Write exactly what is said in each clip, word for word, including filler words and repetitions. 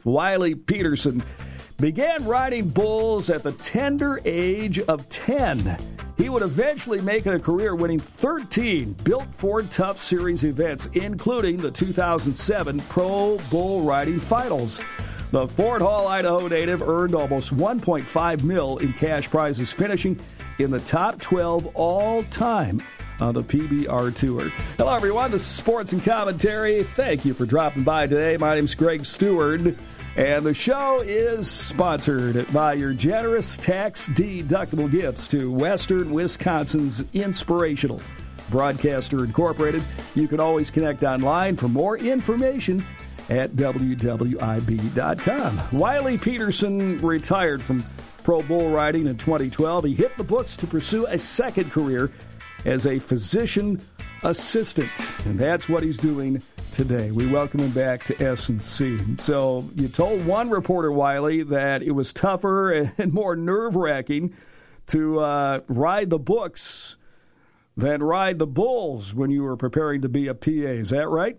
Wiley Peterson began riding bulls at the tender age of ten. He would eventually make it a career winning thirteen Built Ford Tough Series events, including the two thousand seven Pro Bull Riding Finals. The Fort Hall, Idaho native earned almost one point five mil in cash prizes, finishing in the top twelve all-time on the P B R Tour. Hello, everyone. This is Sports and Commentary. Thank you for dropping by today. My name's Greg Stewart, and the show is sponsored by your generous tax-deductible gifts to Western Wisconsin's Inspirational Broadcaster Incorporated. You can always connect online for more information at w w i b dot com. Wiley Peterson retired from pro bull riding in twenty twelve. He hit the books to pursue a second career as a physician assistant, and that's what he's doing today. We welcome him back to S and C. So you told one reporter, Wiley, that it was tougher and more nerve-wracking to uh, ride the books than ride the bulls when you were preparing to be a P A. Is that right?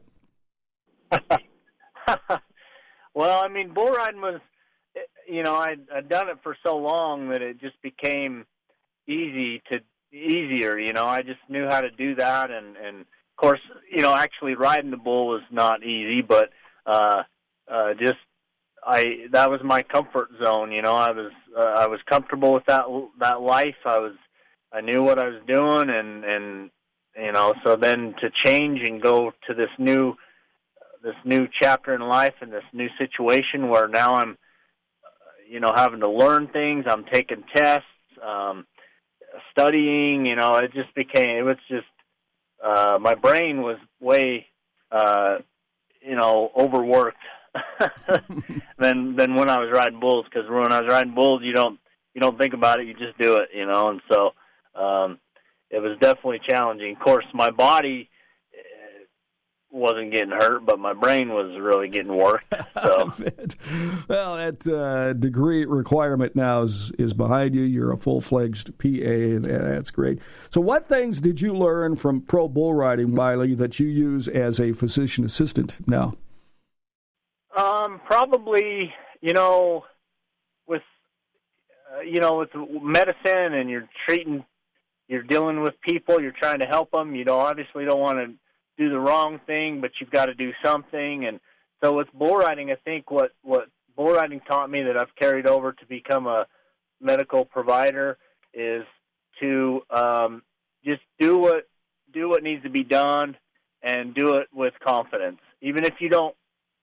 Well, I mean, bull riding was, you know, I'd, I'd done it for so long that it just became easy to easier. You know, I just knew how to do that, and, and of course, you know, actually riding the bull was not easy, but uh, uh, just I that was my comfort zone. You know, I was uh, I was comfortable with that that life. I was I knew what I was doing, and and you know, so then to change and go to this new. this new chapter in life and this new situation where now I'm, you know, having to learn things. I'm taking tests, um, studying, you know, it just became, it was just, uh, my brain was way, uh, you know, overworked than, than when I was riding bulls. Cause when I was riding bulls, you don't, you don't think about it. You just do it, you know? And so, um, it was definitely challenging. Of course, my body wasn't getting hurt, but my brain was really getting worked. So, well, that uh, degree requirement now is, is behind you. You're a full-fledged P A, and that's great. So what things did you learn from pro bull riding, Wiley, that you use as a physician assistant now? Um, probably, you know, with, uh, you know, with medicine and you're treating, you're dealing with people, you're trying to help them, you know, obviously don't want to do the wrong thing, but you've got to do something. And so with bull riding, I think what, what bull riding taught me that I've carried over to become a medical provider is to um, just do what do what needs to be done and do it with confidence. Even if you don't,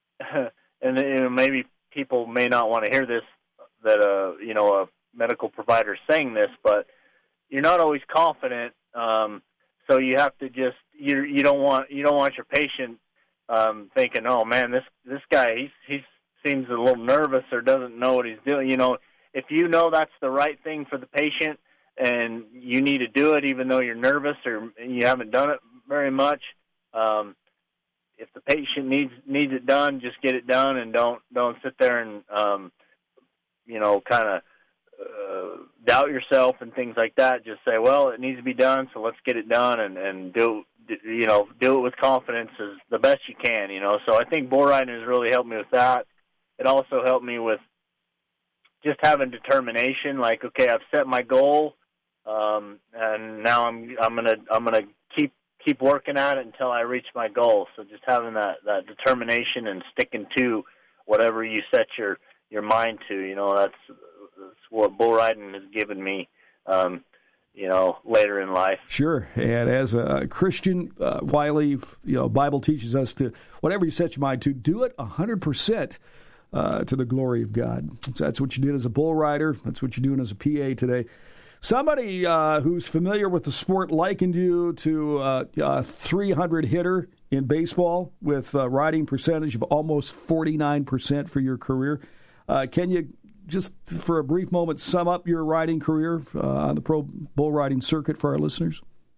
and you know, maybe people may not want to hear this, that a, you know, a medical provider saying this, but you're not always confident. Um, so you have to just, you you don't want you don't want your patient um, thinking, oh man, this this guy he he seems a little nervous or doesn't know what he's doing. You know, if you know that's the right thing for the patient and you need to do it, even though you're nervous or you haven't done it very much. Um, if the patient needs needs it done, just get it done, and don't don't sit there and um, you know kind of. Uh, doubt yourself and things like that. Just say, well, it needs to be done, so let's get it done, and, and do you know do it with confidence as the best you can. You know, so I think bull riding has really helped me with that. It also helped me with just having determination. Like, okay, I've set my goal, um, and now I'm I'm gonna I'm gonna keep keep working at it until I reach my goal. So just having that, that determination and sticking to whatever you set your your mind to. You know, that's That's what bull riding has given me, um, you know, later in life. Sure. And as a Christian, uh, Wiley, you know, Bible teaches us to, whatever you set your mind to, do it one hundred percent uh, to the glory of God. So that's what you did as a bull rider. That's what you're doing as a P A today. Somebody uh, who's familiar with the sport likened you to uh, a three hundred hitter in baseball with a riding percentage of almost forty-nine percent for your career. Uh, can you just for a brief moment sum up your riding career uh, on the pro bull riding circuit for our listeners?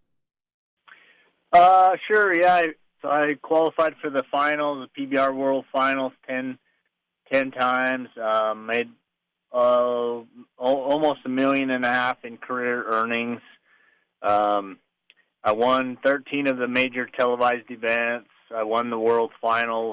Uh, sure, yeah. I, so I qualified for the finals, the P B R World Finals, ten, ten times. Um, made uh, almost a million and a half in career earnings. Um, I won thirteen of the major televised events. I won the World Finals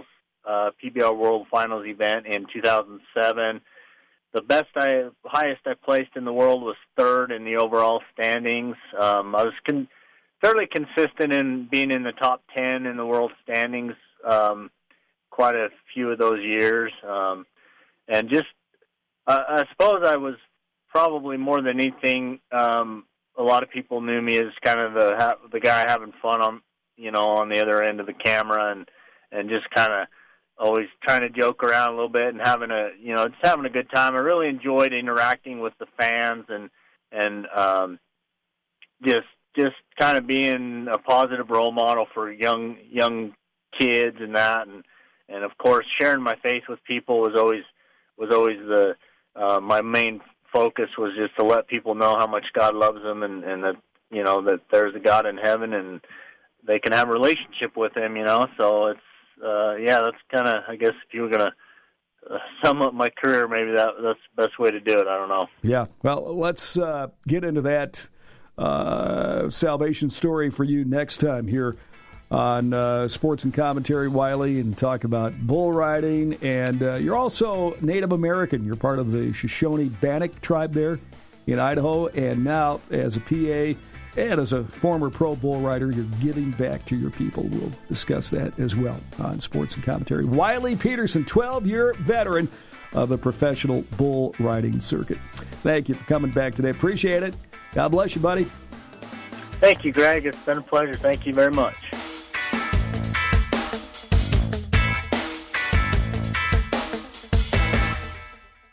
uh, P B R World Finals event in two thousand seven. The best I, highest I placed in the world was third in the overall standings. Um, I was con- fairly consistent in being in the top ten in the world standings um, quite a few of those years. Um, and just, uh, I suppose I was probably more than anything, um, a lot of people knew me as kind of the ha- the guy having fun on, you know, on the other end of the camera, and, and just kind of always trying to joke around a little bit and having a, you know, just having a good time. I really enjoyed interacting with the fans and, and um, just just kind of being a positive role model for young young kids and that, and and of course sharing my faith with people was always was always the uh, my main focus was just to let people know how much God loves them, and, and that, you know, that there's a God in heaven and they can have a relationship with Him, you know. So it's uh, yeah, that's kind of, I guess if you were gonna uh, sum up my career, maybe that that's the best way to do it. I don't know. Yeah, well, let's uh, get into that uh, salvation story for you next time here on uh, Sports and Commentary, Wiley, and talk about bull riding. And uh, you're also Native American. You're part of the Shoshone-Bannock tribe there in Idaho. And now, as a P A and as a former pro bull rider, you're giving back to your people. We'll discuss that as well on Sports and Commentary. Wiley Peterson, twelve-year veteran of the professional bull riding circuit. Thank you for coming back today. Appreciate it. God bless you, buddy. Thank you, Greg. It's been a pleasure. Thank you very much.